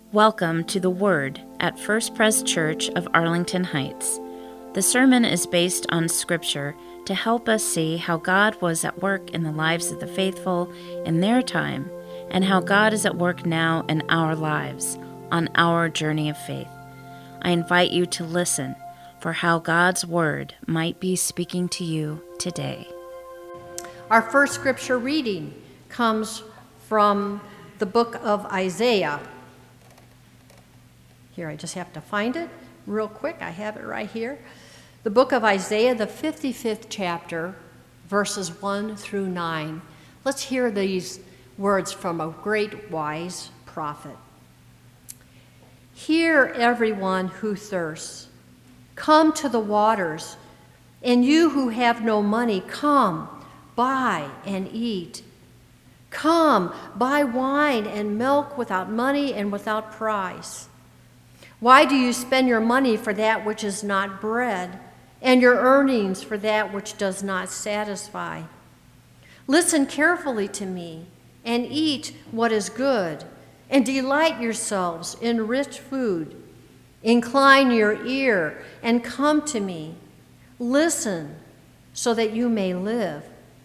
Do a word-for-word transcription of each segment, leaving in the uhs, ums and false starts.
Welcome to the Word at First Pres Church of Arlington Heights. The sermon is based on Scripture to help us see how God was at work in the lives of the faithful in their time, and how God is at work now in our lives on our journey of faith. I invite you to listen for how God's Word might be speaking to you today. Our first scripture reading comes from the book of Isaiah. Here, I just have to find it real quick. I have it right here. The book of Isaiah, the fifty-fifth chapter, verses one through nine. Let's hear these words from a great wise prophet. Hear, everyone who thirsts. Come to the waters, and you who have no money, come, buy and eat. Come, buy wine and milk without money and without price. Why do you spend your money for that which is not bread, and your earnings for that which does not satisfy? Listen carefully to me, and eat what is good, and delight yourselves in rich food. Incline your ear and come to me. Listen, so that you may live.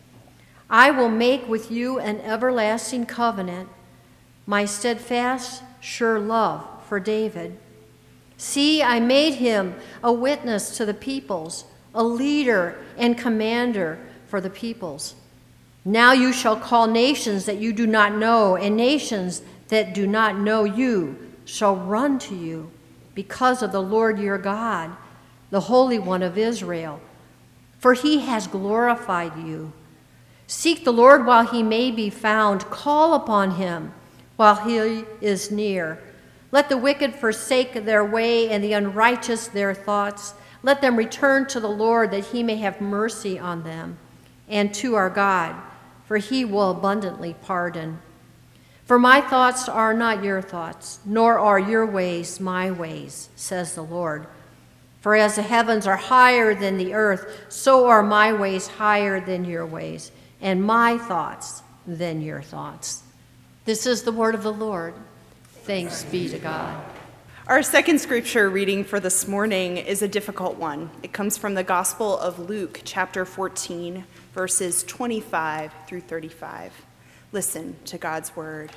I will make with you an everlasting covenant, my steadfast, sure love for David. See, I made him a witness to the peoples, a leader and commander for the peoples. Now you shall call nations that you do not know, and nations that do not know you shall run to you because of the Lord your God, the Holy One of Israel, for he has glorified you. Seek the Lord while he may be found. Call upon him while he is near. Let the wicked forsake their way and the unrighteous their thoughts. Let them return to the Lord, that he may have mercy on them, and to our God, for he will abundantly pardon. For my thoughts are not your thoughts, nor are your ways my ways, says the Lord. For as the heavens are higher than the earth, so are my ways higher than your ways, and my thoughts than your thoughts. This is the word of the Lord. Thanks be to God. Our second scripture reading for this morning is a difficult one. It comes from the Gospel of Luke, chapter fourteen, verses twenty-five through thirty-five. Listen to God's word.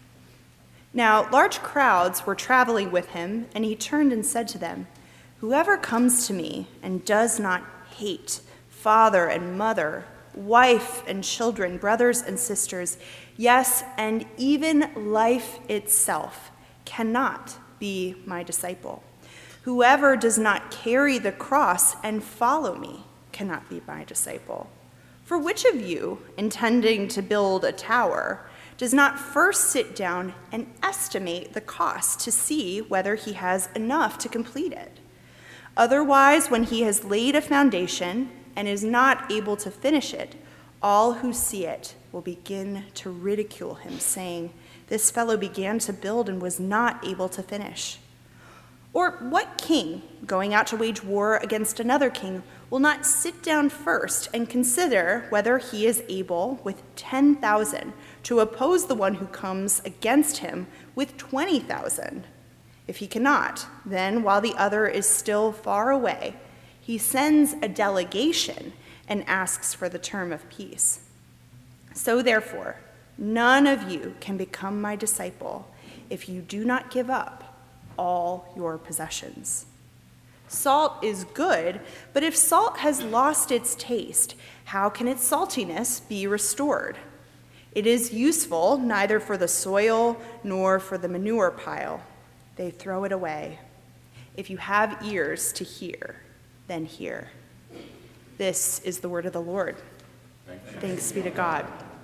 Now, large crowds were traveling with him, and he turned and said to them, "Whoever comes to me and does not hate father and mother, wife and children, brothers and sisters, yes, and even life itself, cannot be my disciple. Whoever does not carry the cross and follow me cannot be my disciple. For which of you, intending to build a tower, does not first sit down and estimate the cost to see whether he has enough to complete it? Otherwise, when he has laid a foundation and is not able to finish it, all who see it will begin to ridicule him, saying, 'This fellow began to build and was not able to finish.' Or what king, going out to wage war against another king, will not sit down first and consider whether he is able with ten thousand to oppose the one who comes against him with twenty thousand? If he cannot, then while the other is still far away, he sends a delegation and asks for the term of peace. So therefore, none of you can become my disciple if you do not give up all your possessions. Salt is good, but if salt has lost its taste, how can its saltiness be restored? It is useful neither for the soil nor for the manure pile. They throw it away. If you have ears to hear, then hear." This is the word of the Lord. Thanks be to God.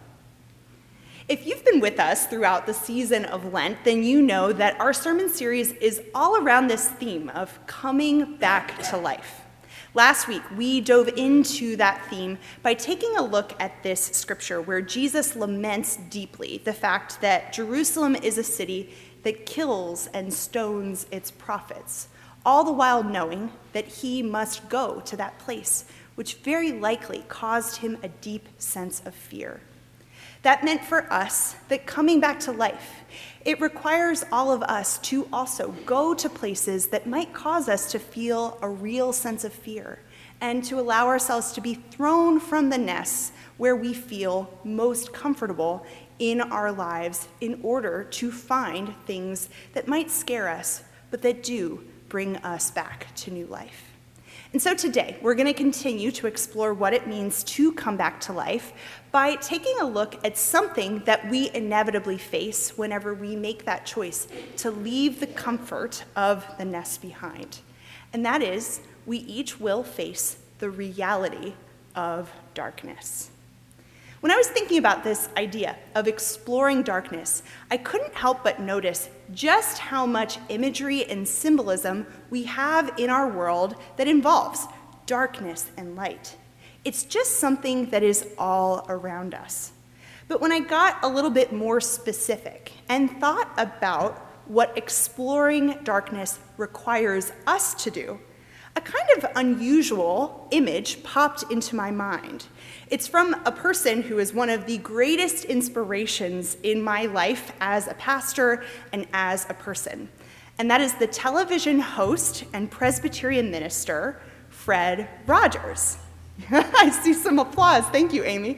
If you've been with us throughout the season of Lent, then you know that our sermon series is all around this theme of coming back to life. Last week, we dove into that theme by taking a look at this scripture where Jesus laments deeply the fact that Jerusalem is a city that kills and stones its prophets, all the while knowing that he must go to that place, which very likely caused him a deep sense of fear. That meant for us that coming back to life, it requires all of us to also go to places that might cause us to feel a real sense of fear and to allow ourselves to be thrown from the nests where we feel most comfortable in our lives in order to find things that might scare us, but that do bring us back to new life. And so today, we're going to continue to explore what it means to come back to life by taking a look at something that we inevitably face whenever we make that choice to leave the comfort of the nest behind. And that is, we each will face the reality of darkness. When I was thinking about this idea of exploring darkness, I couldn't help but notice just how much imagery and symbolism we have in our world that involves darkness and light. It's just something that is all around us. But when I got a little bit more specific and thought about what exploring darkness requires us to do, a kind of unusual image popped into my mind. It's from a person who is one of the greatest inspirations in my life as a pastor and as a person. And that is the television host and Presbyterian minister, Fred Rogers. I see some applause. Thank you, Amy.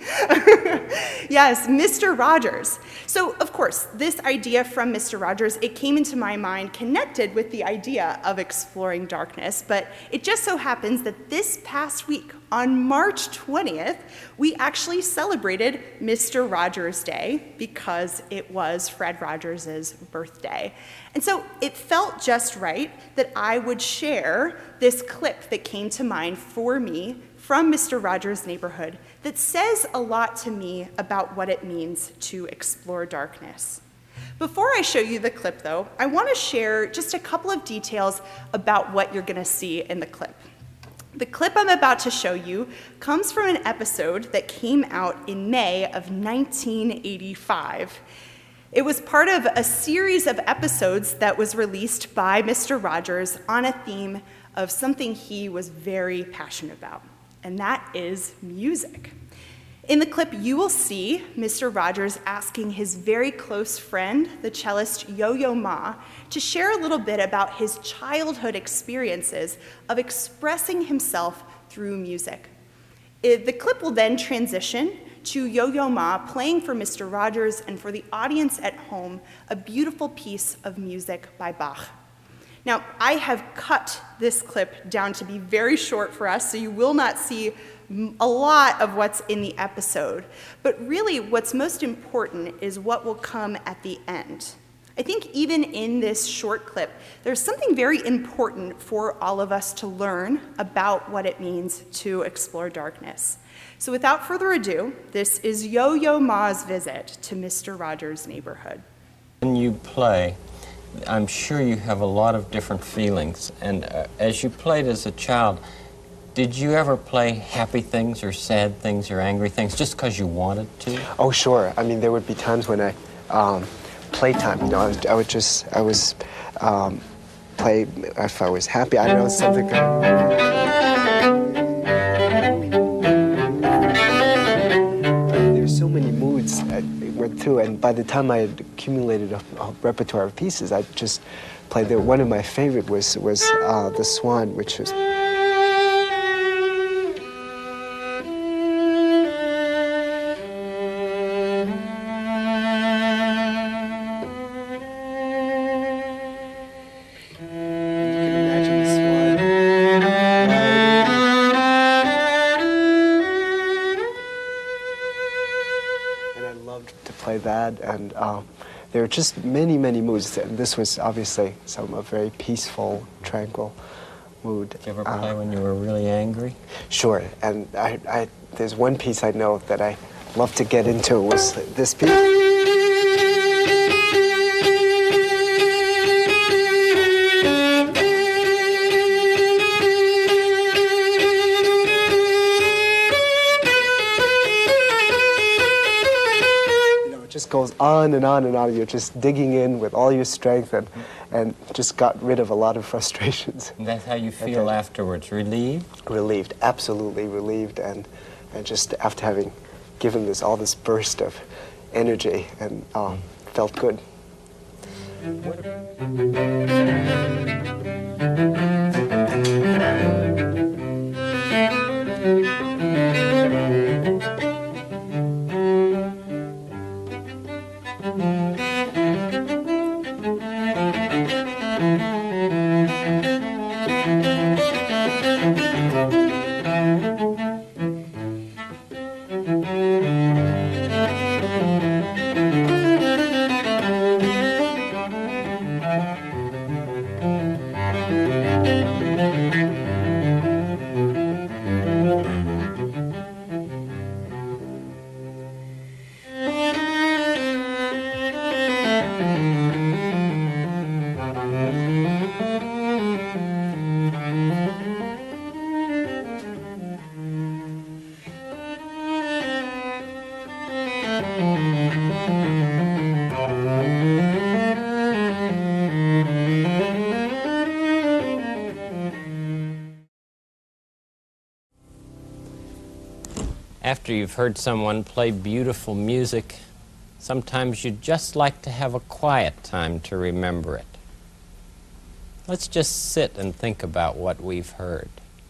Yes, Mister Rogers. So, of course, this idea from Mister Rogers, it came into my mind connected with the idea of exploring darkness, but it just so happens that this past week, on March twentieth, we actually celebrated Mister Rogers Day because it was Fred Rogers' birthday. And so it felt just right that I would share this clip that came to mind for me from Mister Rogers' Neighborhood that says a lot to me about what it means to explore darkness. Before I show you the clip, though, I want to share just a couple of details about what you're going to see in the clip. The clip I'm about to show you comes from an episode that came out in May of nineteen eighty-five. It was part of a series of episodes that was released by Mister Rogers on a theme of something he was very passionate about, and that is music. In the clip, you will see Mister Rogers asking his very close friend, the cellist Yo-Yo Ma, to share a little bit about his childhood experiences of expressing himself through music. It, the clip will then transition to Yo-Yo Ma playing for Mister Rogers and for the audience at home a beautiful piece of music by Bach. Now, I have cut this clip down to be very short for us, so you will not see a lot of what's in the episode. But really, what's most important is what will come at the end. I think even in this short clip, there's something very important for all of us to learn about what it means to explore darkness. So without further ado, this is Yo-Yo Ma's visit to Mister Rogers' Neighborhood. When you play, I'm sure you have a lot of different feelings. And uh, as you played as a child, did you ever play happy things or sad things or angry things just because you wanted to? Oh, sure. I mean, there would be times when I, um, playtime, you know, I would, I would just, I was, um, play if I was happy, I don't know, something. There's so many moods I went through, and by the time I had accumulated a, a repertoire of pieces, I just played there. One of my favorite was, was uh, The Swan, which was... that, and um, there are just many, many moods. And this was obviously some a very peaceful, tranquil mood. Did you ever play uh, when you were really angry? Sure, and I, I, there's one piece I know that I love to get into was this piece. Just goes on and on and on. You're just digging in with all your strength, and and just got rid of a lot of frustrations. And that's how you feel afterwards, relieved? Relieved, absolutely relieved, and and just after having given this all this burst of energy and uh, felt good. After you've heard someone play beautiful music, sometimes you'd just like to have a quiet time to remember it. Let's just sit and think about what we've heard.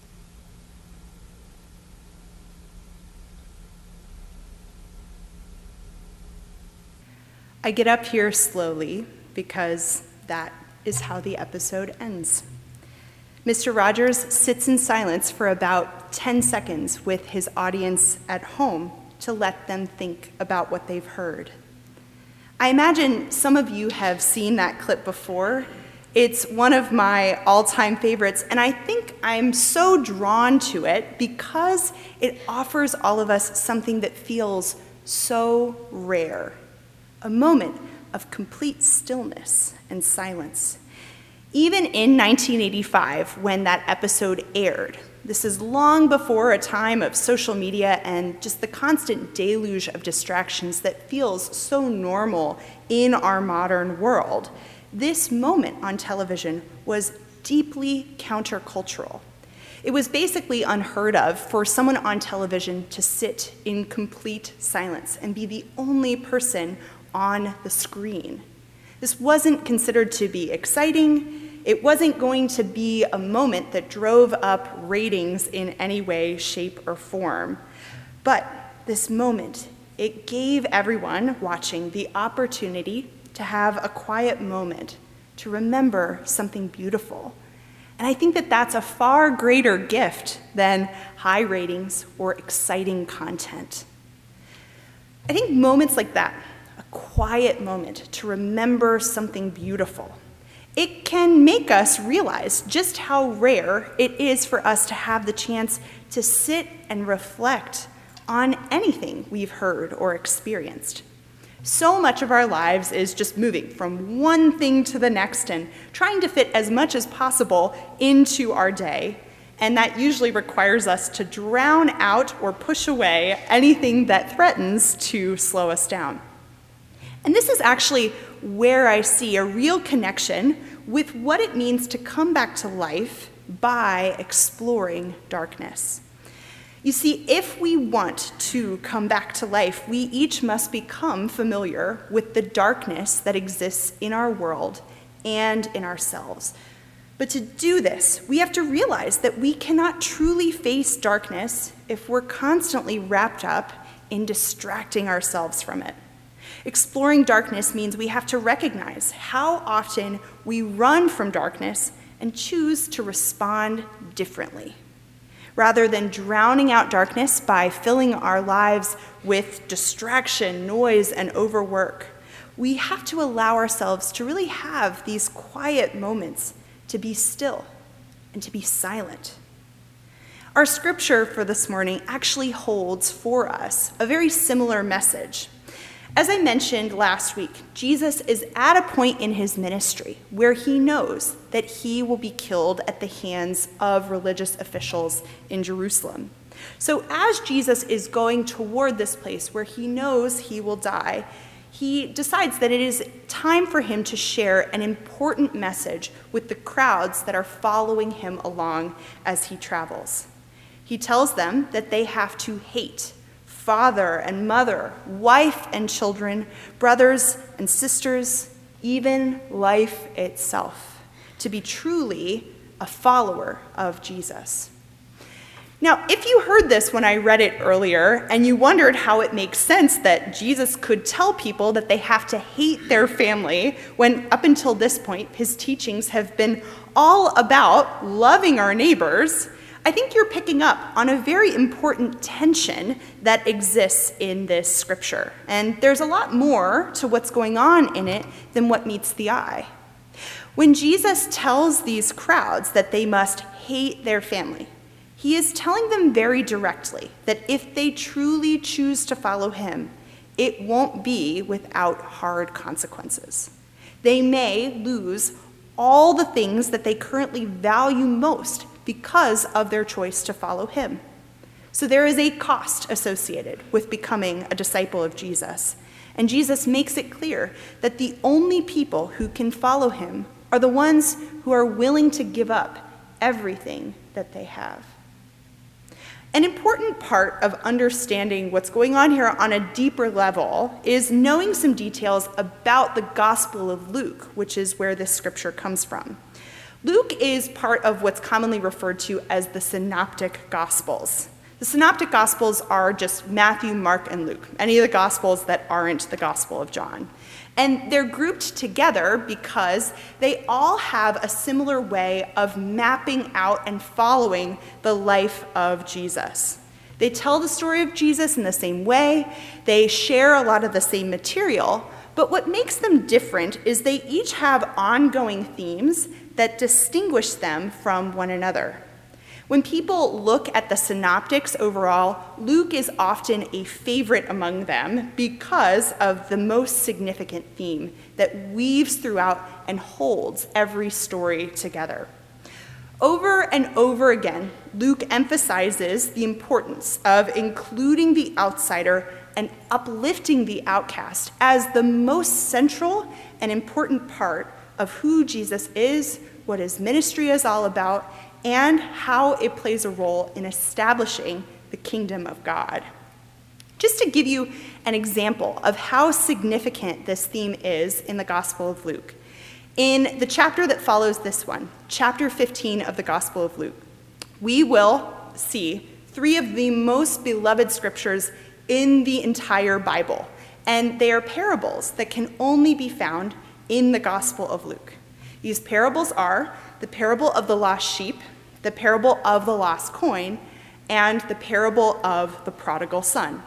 I get up here slowly because that is how the episode ends. Mister Rogers sits in silence for about ten seconds with his audience at home to let them think about what they've heard. I imagine some of you have seen that clip before. It's one of my all-time favorites, and I think I'm so drawn to it because it offers all of us something that feels so rare, a moment of complete stillness and silence. Even in nineteen eighty-five, when that episode aired, this is long before a time of social media and just the constant deluge of distractions that feels so normal in our modern world, this moment on television was deeply countercultural. It was basically unheard of for someone on television to sit in complete silence and be the only person on the screen. This wasn't considered to be exciting. It wasn't going to be a moment that drove up ratings in any way, shape, or form. But this moment, it gave everyone watching the opportunity to have a quiet moment, to remember something beautiful. And I think that that's a far greater gift than high ratings or exciting content. I think moments like that, a quiet moment to remember something beautiful, it can make us realize just how rare it is for us to have the chance to sit and reflect on anything we've heard or experienced. So much of our lives is just moving from one thing to the next and trying to fit as much as possible into our day, and that usually requires us to drown out or push away anything that threatens to slow us down. And this is actually where I see a real connection with what it means to come back to life by exploring darkness. You see, if we want to come back to life, we each must become familiar with the darkness that exists in our world and in ourselves. But to do this, we have to realize that we cannot truly face darkness if we're constantly wrapped up in distracting ourselves from it. Exploring darkness means we have to recognize how often we run from darkness and choose to respond differently. Rather than drowning out darkness by filling our lives with distraction, noise, and overwork, we have to allow ourselves to really have these quiet moments to be still and to be silent. Our scripture for this morning actually holds for us a very similar message. As I mentioned last week, Jesus is at a point in his ministry where he knows that he will be killed at the hands of religious officials in Jerusalem. So as Jesus is going toward this place where he knows he will die, he decides that it is time for him to share an important message with the crowds that are following him along as he travels. He tells them that they have to hate, father and mother, wife and children, brothers and sisters, even life itself, to be truly a follower of Jesus. Now, if you heard this when I read it earlier and you wondered how it makes sense that Jesus could tell people that they have to hate their family when up until this point his teachings have been all about loving our neighbors, I think you're picking up on a very important tension that exists in this scripture. And there's a lot more to what's going on in it than what meets the eye. When Jesus tells these crowds that they must hate their family, he is telling them very directly that if they truly choose to follow him, it won't be without hard consequences. They may lose all the things that they currently value most because of their choice to follow him. So there is a cost associated with becoming a disciple of Jesus. And Jesus makes it clear that the only people who can follow him are the ones who are willing to give up everything that they have. An important part of understanding what's going on here on a deeper level is knowing some details about the Gospel of Luke, which is where this scripture comes from. Luke is part of what's commonly referred to as the Synoptic Gospels. The Synoptic Gospels are just Matthew, Mark, and Luke, any of the Gospels that aren't the Gospel of John. And they're grouped together because they all have a similar way of mapping out and following the life of Jesus. They tell the story of Jesus in the same way, they share a lot of the same material, but what makes them different is they each have ongoing themes that distinguish them from one another. When people look at the synoptics overall, Luke is often a favorite among them because of the most significant theme that weaves throughout and holds every story together. Over and over again, Luke emphasizes the importance of including the outsider and uplifting the outcast as the most central and important part of who Jesus is, what his ministry is all about, and how it plays a role in establishing the kingdom of God. Just to give you an example of how significant this theme is in the Gospel of Luke, in the chapter that follows this one, chapter fifteen of the Gospel of Luke, we will see three of the most beloved scriptures in the entire Bible, and they are parables that can only be found in the Gospel of Luke. These parables are the parable of the lost sheep, the parable of the lost coin, and the parable of the prodigal son.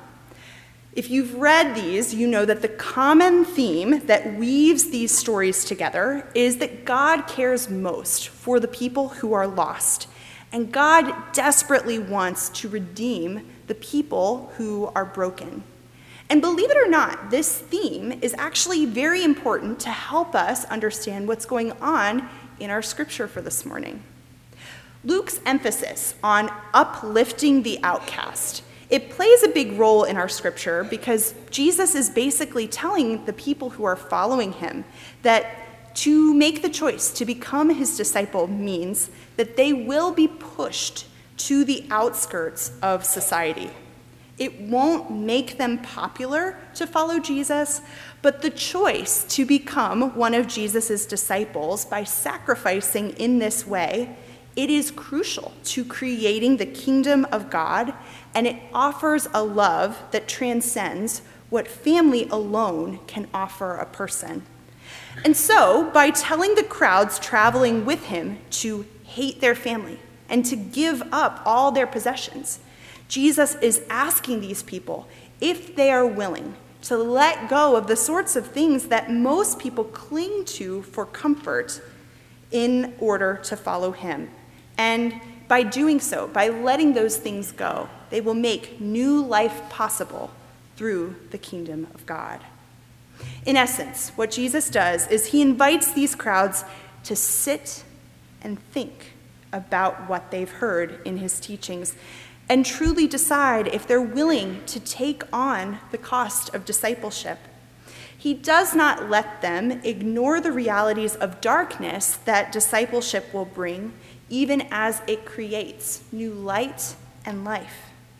If you've read these, you know that the common theme that weaves these stories together is that God cares most for the people who are lost, and God desperately wants to redeem the people who are broken. And believe it or not, this theme is actually very important to help us understand what's going on in our scripture for this morning. Luke's emphasis on uplifting the outcast, it plays a big role in our scripture because Jesus is basically telling the people who are following him that to make the choice to become his disciple means that they will be pushed to the outskirts of society. It won't make them popular to follow Jesus, but the choice to become one of Jesus' disciples by sacrificing in this way, it is crucial to creating the kingdom of God, and it offers a love that transcends what family alone can offer a person. And so, by telling the crowds traveling with him to hate their family and to give up all their possessions, Jesus is asking these people if they are willing to let go of the sorts of things that most people cling to for comfort in order to follow him. And by doing so, by letting those things go, they will make new life possible through the kingdom of God. In essence, what Jesus does is he invites these crowds to sit and think about what they've heard in his teachings and truly decide if they're willing to take on the cost of discipleship. He does not let them ignore the realities of darkness that discipleship will bring, even as it creates new light and life.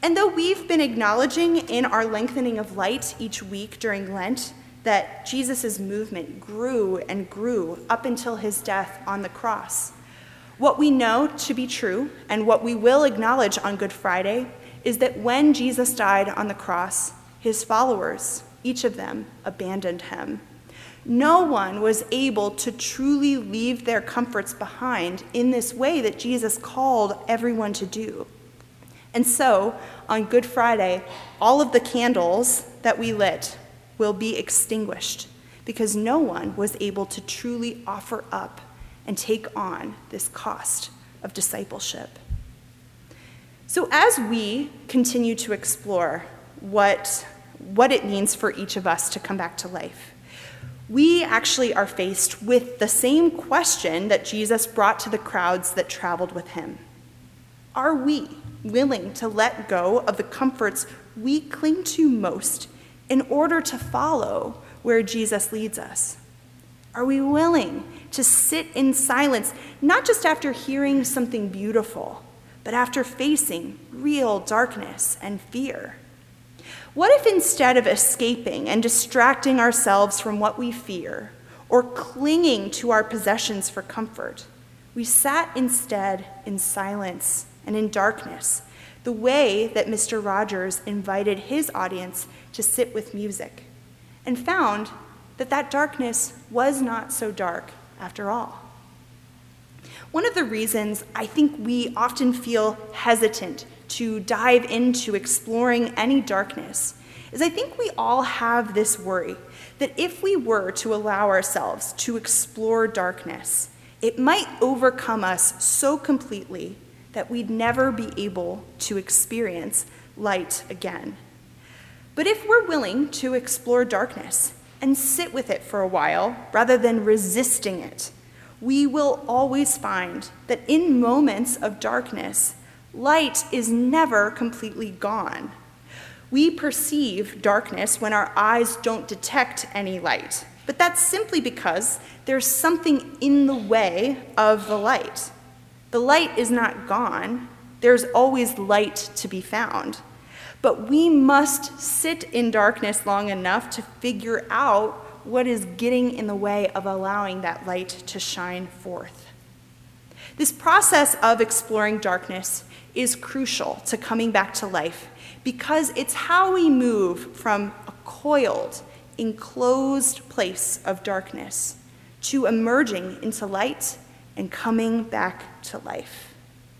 And though we've been acknowledging in our lengthening of light each week during Lent that Jesus' movement grew and grew up until his death on the cross, what we know to be true and what we will acknowledge on Good Friday is that when Jesus died on the cross, his followers, each of them, abandoned him. No one was able to truly leave their comforts behind in this way that Jesus called everyone to do. And so, on Good Friday, all of the candles that we lit will be extinguished because no one was able to truly offer up and take on this cost of discipleship. So as we continue to explore what, what it means for each of us to come back to life, we actually are faced with the same question that Jesus brought to the crowds that traveled with him. Are we willing to let go of the comforts we cling to most in order to follow where Jesus leads us? Are we willing to sit in silence, not just after hearing something beautiful, but after facing real darkness and fear? What if instead of escaping and distracting ourselves from what we fear or clinging to our possessions for comfort, we sat instead in silence and in darkness, the way that Mister Rogers invited his audience to sit with music, and found that that darkness was not so dark after all? One of the reasons I think we often feel hesitant to dive into exploring any darkness is I think we all have this worry that if we were to allow ourselves to explore darkness, it might overcome us so completely that we'd never be able to experience light again. But if we're willing to explore darkness and sit with it for a while rather than resisting it, we will always find that in moments of darkness, light is never completely gone. We perceive darkness when our eyes don't detect any light, but that's simply because there's something in the way of the light. The light is not gone. There's always light to be found. But we must sit in darkness long enough to figure out what is getting in the way of allowing that light to shine forth. This process of exploring darkness is crucial to coming back to life because it's how we move from a coiled, enclosed place of darkness to emerging into light and coming back to life.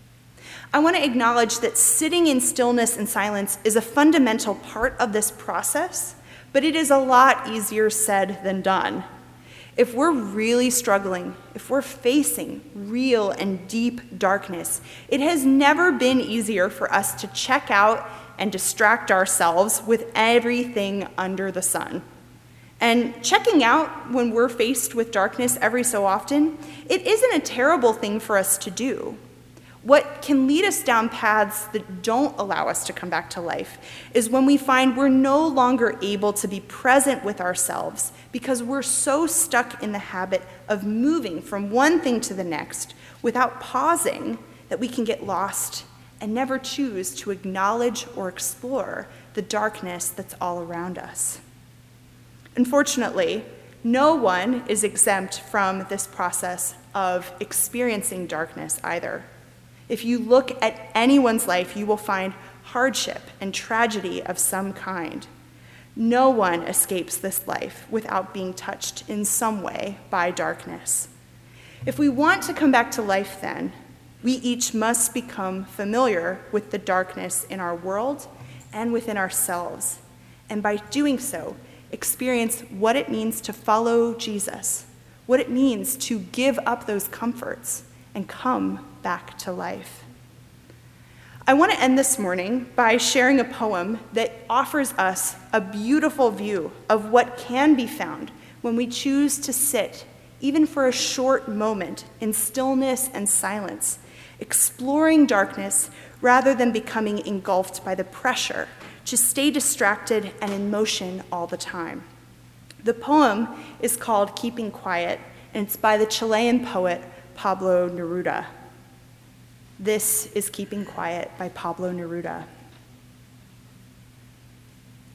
I want to acknowledge that sitting in stillness and silence is a fundamental part of this process, but it is a lot easier said than done. If we're really struggling, if we're facing real and deep darkness, it has never been easier for us to check out and distract ourselves with everything under the sun. And checking out when we're faced with darkness every so often, it isn't a terrible thing for us to do. What can lead us down paths that don't allow us to come back to life is when we find we're no longer able to be present with ourselves because we're so stuck in the habit of moving from one thing to the next without pausing that we can get lost and never choose to acknowledge or explore the darkness that's all around us. Unfortunately, no one is exempt from this process of experiencing darkness either. If you look at anyone's life, you will find hardship and tragedy of some kind. No one escapes this life without being touched in some way by darkness. If we want to come back to life, then, we each must become familiar with the darkness in our world and within ourselves, and by doing so, experience what it means to follow Jesus, what it means to give up those comforts and come back to life. I want to end this morning by sharing a poem that offers us a beautiful view of what can be found when we choose to sit, even for a short moment, in stillness and silence, exploring darkness rather than becoming engulfed by the pressure to stay distracted and in motion all the time. The poem is called Keeping Quiet, and it's by the Chilean poet Pablo Neruda. This is Keeping Quiet by Pablo Neruda.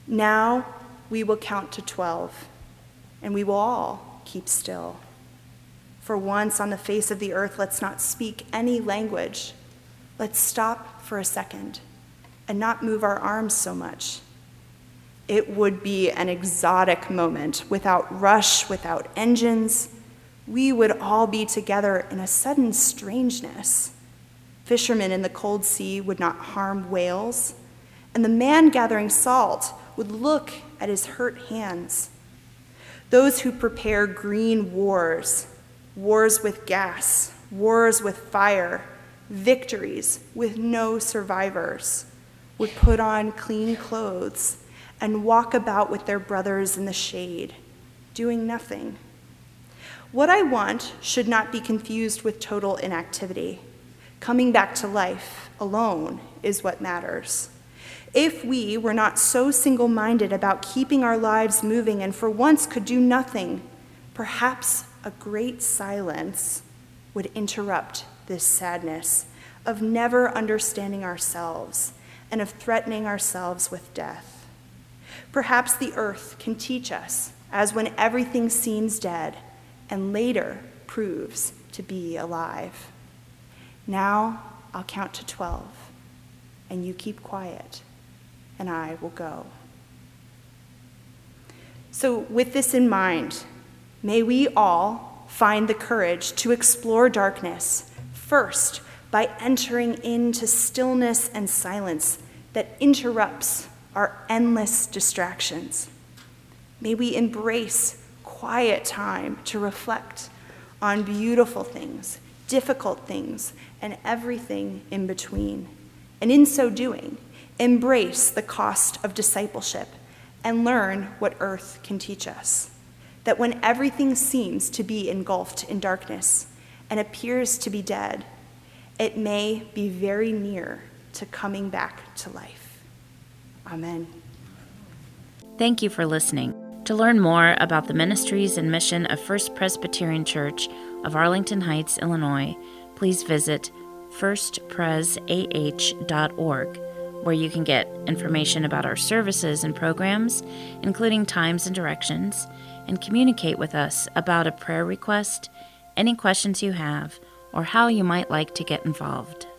Now we will count to twelve, and we will all keep still. For once on the face of the earth, let's not speak any language. Let's stop for a second and not move our arms so much. It would be an exotic moment without rush, without engines. We would all be together in a sudden strangeness. Fishermen in the cold sea would not harm whales, and the man gathering salt would look at his hurt hands. Those who prepare green wars, wars with gas, wars with fire, victories with no survivors, would put on clean clothes and walk about with their brothers in the shade, doing nothing. What I want should not be confused with total inactivity. Coming back to life alone is what matters. If we were not so single-minded about keeping our lives moving and for once could do nothing, perhaps a great silence would interrupt this sadness of never understanding ourselves and of threatening ourselves with death. Perhaps the earth can teach us, as when everything seems dead and later proves to be alive. Now I'll count to twelve, and you keep quiet, and I will go. So with this in mind, may we all find the courage to explore darkness, first by entering into stillness and silence that interrupts our endless distractions. May we embrace quiet time to reflect on beautiful things, difficult things, and everything in between. And in so doing, embrace the cost of discipleship and learn what earth can teach us. That when everything seems to be engulfed in darkness and appears to be dead, it may be very near to coming back to life. Amen. Thank you for listening. To learn more about the ministries and mission of First Presbyterian Church of Arlington Heights, Illinois, please visit first pres a h dot org, where you can get information about our services and programs, including times and directions, and communicate with us about a prayer request, any questions you have, or how you might like to get involved.